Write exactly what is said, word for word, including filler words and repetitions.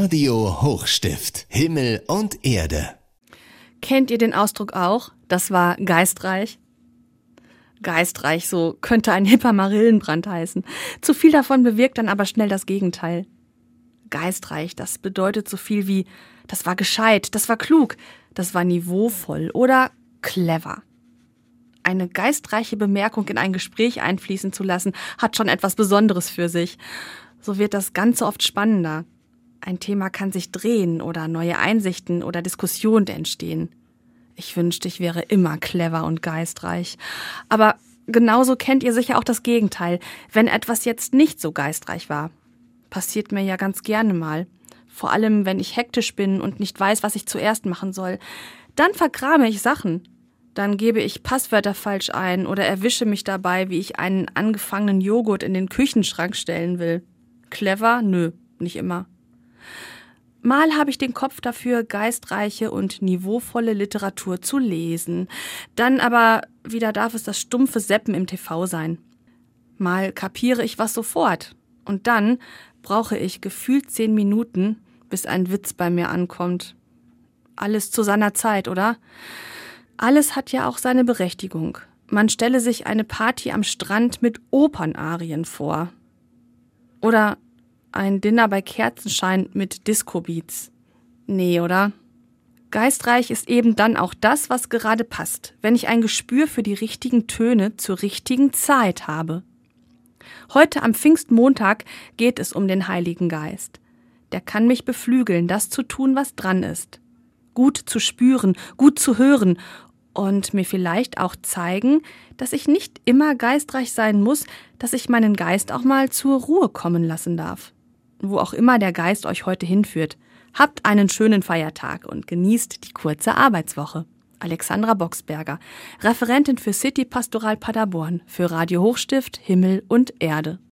Radio Hochstift, Himmel und Erde. Kennt ihr den Ausdruck auch? Das war geistreich. Geistreich, so könnte ein hipper Marillenbrand heißen. Zu viel davon bewirkt dann aber schnell das Gegenteil. Geistreich, das bedeutet so viel wie, das war gescheit, das war klug, das war niveauvoll oder clever. Eine geistreiche Bemerkung in ein Gespräch einfließen zu lassen, hat schon etwas Besonderes für sich. So wird das Ganze oft spannender. Ein Thema kann sich drehen oder neue Einsichten oder Diskussionen entstehen. Ich wünschte, ich wäre immer clever und geistreich. Aber genauso kennt ihr sicher auch das Gegenteil, wenn etwas jetzt nicht so geistreich war. Passiert mir ja ganz gerne mal. Vor allem, wenn ich hektisch bin und nicht weiß, was ich zuerst machen soll. Dann vergrame ich Sachen. Dann gebe ich Passwörter falsch ein oder erwische mich dabei, wie ich einen angefangenen Joghurt in den Küchenschrank stellen will. Clever? Nö, nicht immer. Mal habe ich den Kopf dafür, geistreiche und niveauvolle Literatur zu lesen. Dann aber wieder darf es das stumpfe Seppen im T V sein. Mal kapiere ich was sofort. Und dann brauche ich gefühlt zehn Minuten, bis ein Witz bei mir ankommt. Alles zu seiner Zeit, oder? Alles hat ja auch seine Berechtigung. Man stelle sich eine Party am Strand mit Opernarien vor. Oder ein Dinner bei Kerzenschein mit Disco-Beats. Nee, oder? Geistreich ist eben dann auch das, was gerade passt, wenn ich ein Gespür für die richtigen Töne zur richtigen Zeit habe. Heute am Pfingstmontag geht es um den Heiligen Geist. Der kann mich beflügeln, das zu tun, was dran ist. Gut zu spüren, gut zu hören und mir vielleicht auch zeigen, dass ich nicht immer geistreich sein muss, dass ich meinen Geist auch mal zur Ruhe kommen lassen darf. Wo auch immer der Geist euch heute hinführt. Habt einen schönen Feiertag und genießt die kurze Arbeitswoche. Alexandra Boxberger, Referentin für City Pastoral Paderborn, für Radio Hochstift, Himmel und Erde.